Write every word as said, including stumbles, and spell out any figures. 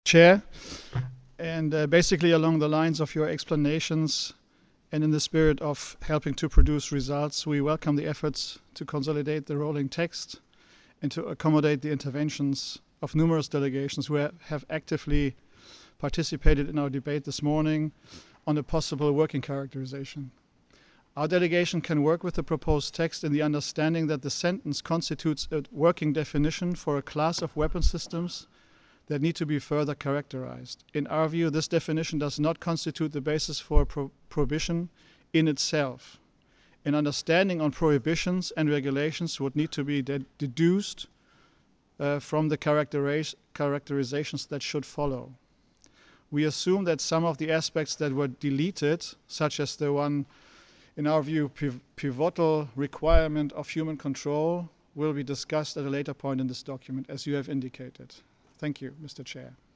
Chair. And uh, basically along the lines of your explanations and in the spirit of helping to produce results, we welcome the efforts to consolidate the rolling text and to accommodate the interventions of numerous delegations who have actively participated in our debate this morning on a possible working characterization. Our delegation can work with the proposed text in the understanding that the sentence constitutes a working definition for a class of weapon systems that need to be further characterized. In our view, this definition does not constitute the basis for pro prohibition in itself. An understanding on prohibitions and regulations would need to be de deduced uh, from the characteriz characterizations that should follow. We assume that some of the aspects that were deleted, such as the one, in our view, pivotal requirement of human control, will be discussed at a later point in this document, as you have indicated. Thank you, Mister Chair.